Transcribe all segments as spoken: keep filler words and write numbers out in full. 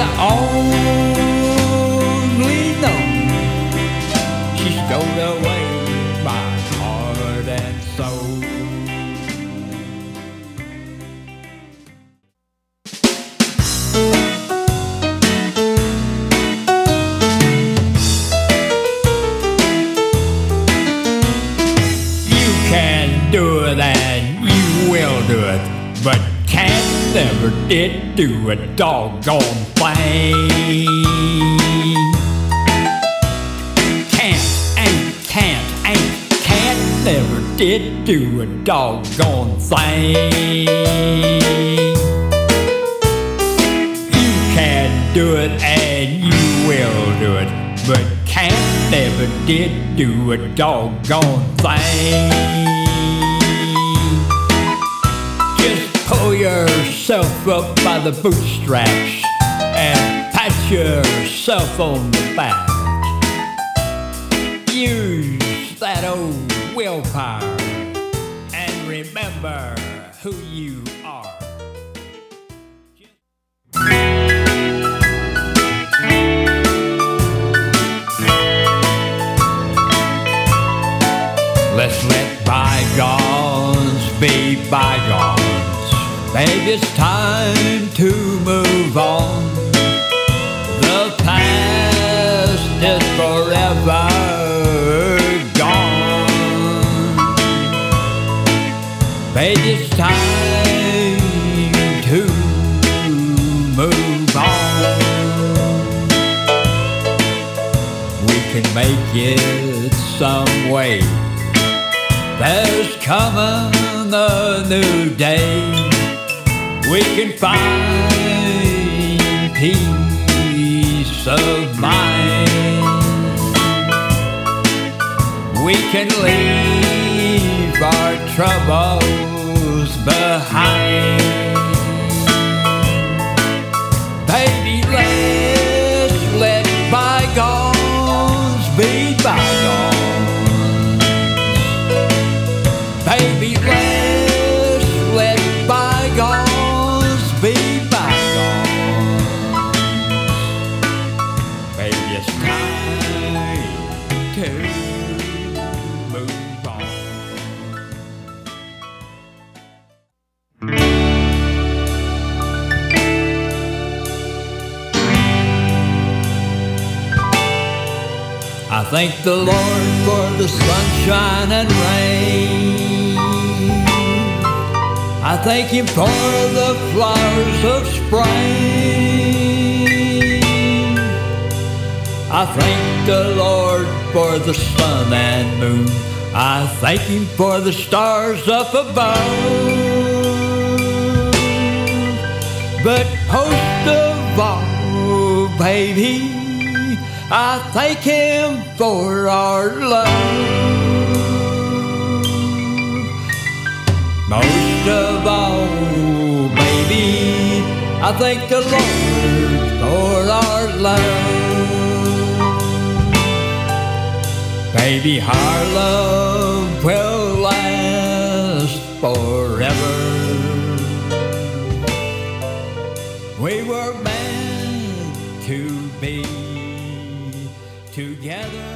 only know she stole away my heart and soul. You can do it and you will do it, but can't never did do a doggone thing. Can't, ain't, can't, ain't, can't never did do a doggone thing. You can do it and you will do it, but can't never did do a doggone thing. Pull yourself up by the bootstraps and pat yourself on the back. Use that old willpower and remember who you are. Let's let bygones be bygones. Baby, it's time to move on. The past is forever gone. Baby, it's time to move on. We can make it some way. There's coming a new day. We can find peace of mind. We can leave our troubles behind. Baby, let's let bygones be bygones. Baby, let's let bygones be bygones. Baby, it's time to move on. I thank the Lord for the sunshine and rain. I thank Him for the flowers of spring. I thank the Lord for the sun and moon. I thank Him for the stars up above. But most of all, baby, I thank Him for our love. Most of all, baby, I thank the Lord for our love. Baby, our love will last forever. We were meant to be together.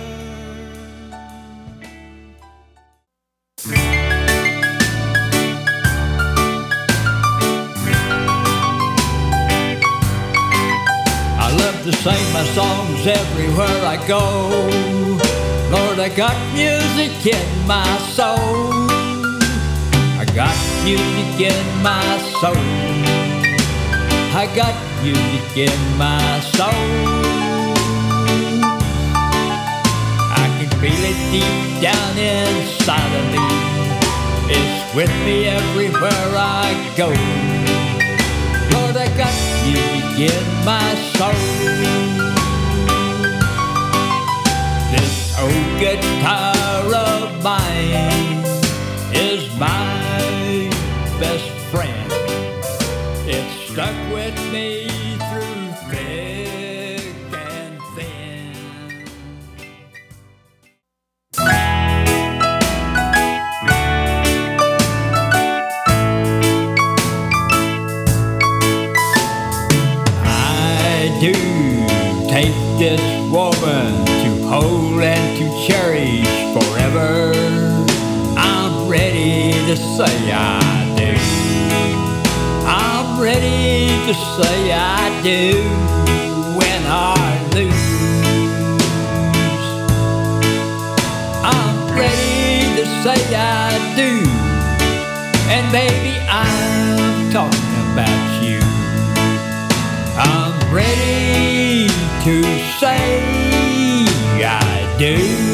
I love to sing my songs everywhere I go. Lord, I got music in my soul. I got music in my soul. I got music in my soul. Feel it deep down inside of me. It's with me everywhere I go. Lord, I got music in my soul. This old guitar of mine is my best friend. It's stuck with me through thick and thin. do take this woman to hold and to cherish forever. I'm ready to say I do. I'm ready to say I do when I lose. I'm ready to say I do, and baby, I'm talking about you. I'm ready to say I do.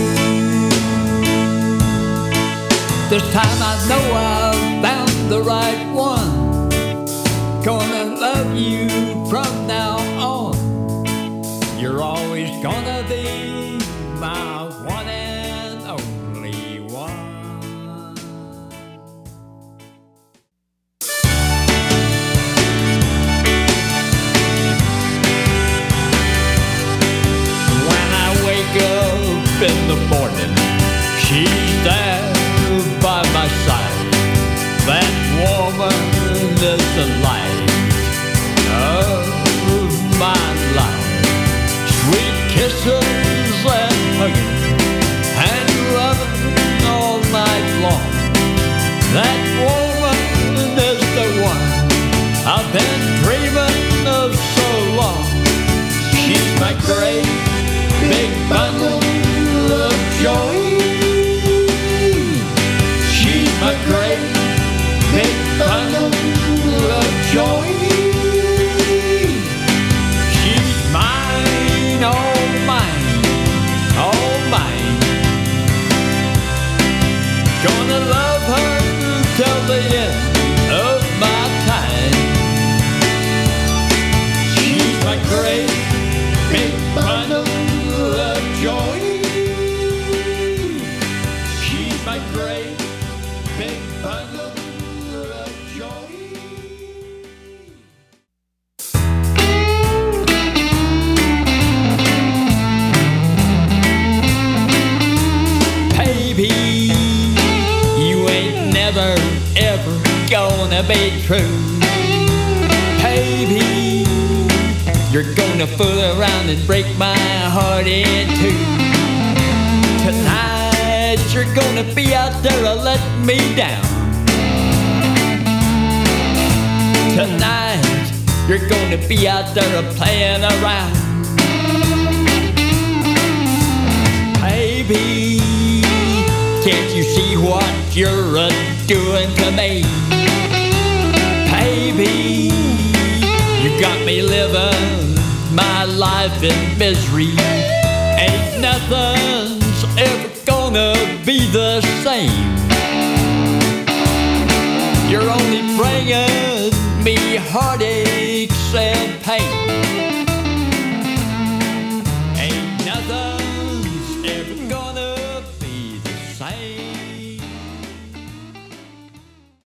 This time I know I've found the right one. Gonna love you from now on. You're always gonna be my one and only one. When I wake up in the morning, she's there by my side. That woman is the light of my life. Sweet kisses and hugging and loving all night long. That woman is the one I've been dreaming of so long. She's my great big bundle of joy. She's my great big bundle of joy. She's mine, all mine, all mine. Gonna love her till the end of my time. She's my great big bundle of joy. She's my great big bundle of joy. Baby, you ain't never ever gonna be true. Baby, you're gonna fool around and break my heart in two. Tonight you're gonna be out there to let me down. Tonight you're gonna be out there playing around. Baby, can't you see what you're a doing to me? Baby, you got me living my life in misery. Ain't nothing's ever gonna be the same. You're only bringing me heartaches and pain.